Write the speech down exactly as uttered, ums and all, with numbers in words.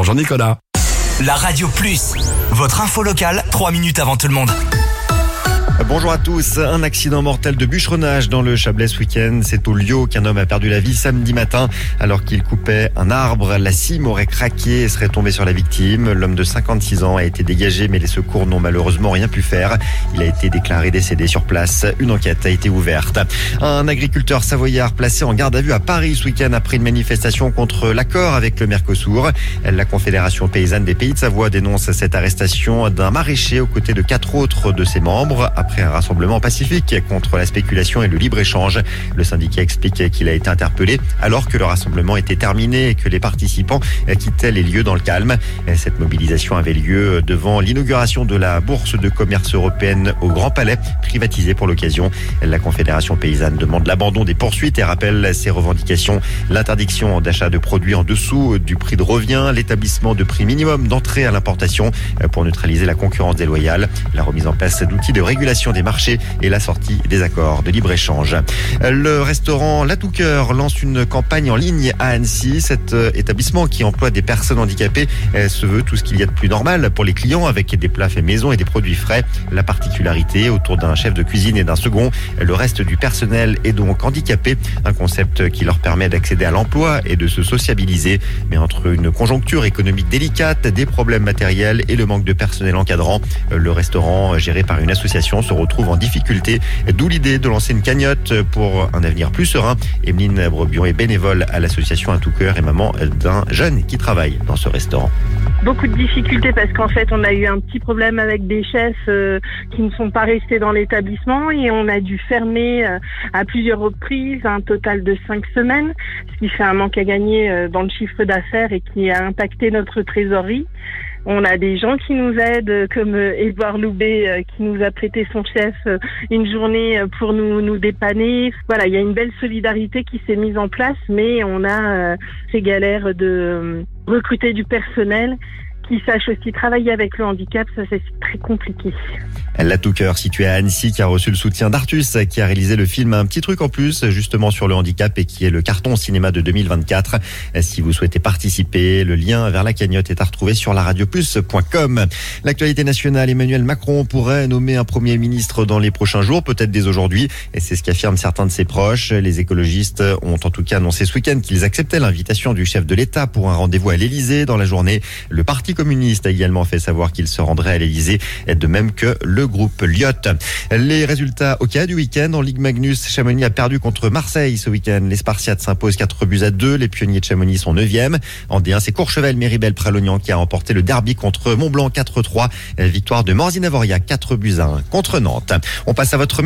Bonjour Nicolas. La Radio Plus, votre info locale, trois minutes avant tout le monde. Bonjour à tous. Un accident mortel de bûcheronnage dans le Chablais ce week-end. C'est au Liot qu'un homme a perdu la vie samedi matin alors qu'il coupait un arbre. La cime aurait craqué et serait tombée sur la victime. L'homme de cinquante-six ans a été dégagé mais les secours n'ont malheureusement rien pu faire. Il a été déclaré décédé sur place. Une enquête a été ouverte. Un agriculteur savoyard placé en garde à vue à Paris ce week-end après une manifestation contre l'accord avec le Mercosur. La Confédération paysanne des Pays de Savoie dénonce cette arrestation d'un maraîcher aux côtés de quatre autres de ses membres après un rassemblement pacifique contre la spéculation et le libre-échange. Le syndicat explique qu'il a été interpellé alors que le rassemblement était terminé et que les participants quittaient les lieux dans le calme. Cette mobilisation avait lieu devant l'inauguration de la bourse de commerce européenne au Grand Palais, privatisée pour l'occasion. La Confédération paysanne demande l'abandon des poursuites et rappelle ses revendications. L'interdiction d'achat de produits en dessous du prix de revient, l'établissement de prix minimum d'entrée à l'importation pour neutraliser la concurrence déloyale, la remise en place d'outils de régulation des marchés et la sortie des accords de libre-échange. Le restaurant La Touqueur lance une campagne en ligne à Annecy. Cet établissement qui emploie des personnes handicapées se veut tout ce qu'il y a de plus normal pour les clients avec des plats faits maison et des produits frais. La particularité autour d'un chef de cuisine et d'un second, le reste du personnel est donc handicapé. Un concept qui leur permet d'accéder à l'emploi et de se sociabiliser. Mais entre une conjoncture économique délicate, des problèmes matériels et le manque de personnel encadrant, le restaurant géré par une association se retrouve en difficulté, d'où l'idée de lancer une cagnotte pour un avenir plus serein. Emeline Brebion est bénévole à l'association À Tout Cœur et maman d'un jeune qui travaille dans ce restaurant. Beaucoup de difficultés parce qu'en fait on a eu un petit problème avec des chefs euh, qui ne sont pas restés dans l'établissement et on a dû fermer euh, à plusieurs reprises, un total de cinq semaines, ce qui fait un manque à gagner euh, dans le chiffre d'affaires et qui a impacté notre trésorerie. On a des gens qui nous aident, comme Édouard Loubet, qui nous a prêté son chef une journée pour nous, nous dépanner. Voilà, il y a une belle solidarité qui s'est mise en place, mais on a ces galères de recruter du personnel qui sache aussi travailler avec le handicap, ça c'est très compliqué. La Touqueur, située à Annecy, qui a reçu le soutien d'Artus, qui a réalisé le film Un petit truc en plus, justement sur le handicap et qui est le carton cinéma de deux mille vingt-quatre. Si vous souhaitez participer, le lien vers la cagnotte est à retrouver sur la radio plus point com. L'actualité nationale, Emmanuel Macron pourrait nommer un premier ministre dans les prochains jours, peut-être dès aujourd'hui, et c'est ce qu'affirment certains de ses proches. Les écologistes ont en tout cas annoncé ce week-end qu'ils acceptaient l'invitation du chef de l'État pour un rendez-vous à l'Élysée dans la journée. Le Parti communiste a également fait savoir qu'il se rendrait à l'Élysée, de même que le groupe Lyot. Les résultats au cas du week-end en Ligue Magnus, Chamonix a perdu contre Marseille ce week-end. Les Spartiates s'imposent quatre buts à deux. Les pionniers de Chamonix sont neuvième. En D un, c'est Courchevel Méribel Pralognan qui a remporté le derby contre Montblanc quatre trois. Victoire de Morzine-Avoria quatre buts à un contre Nantes. On passe à votre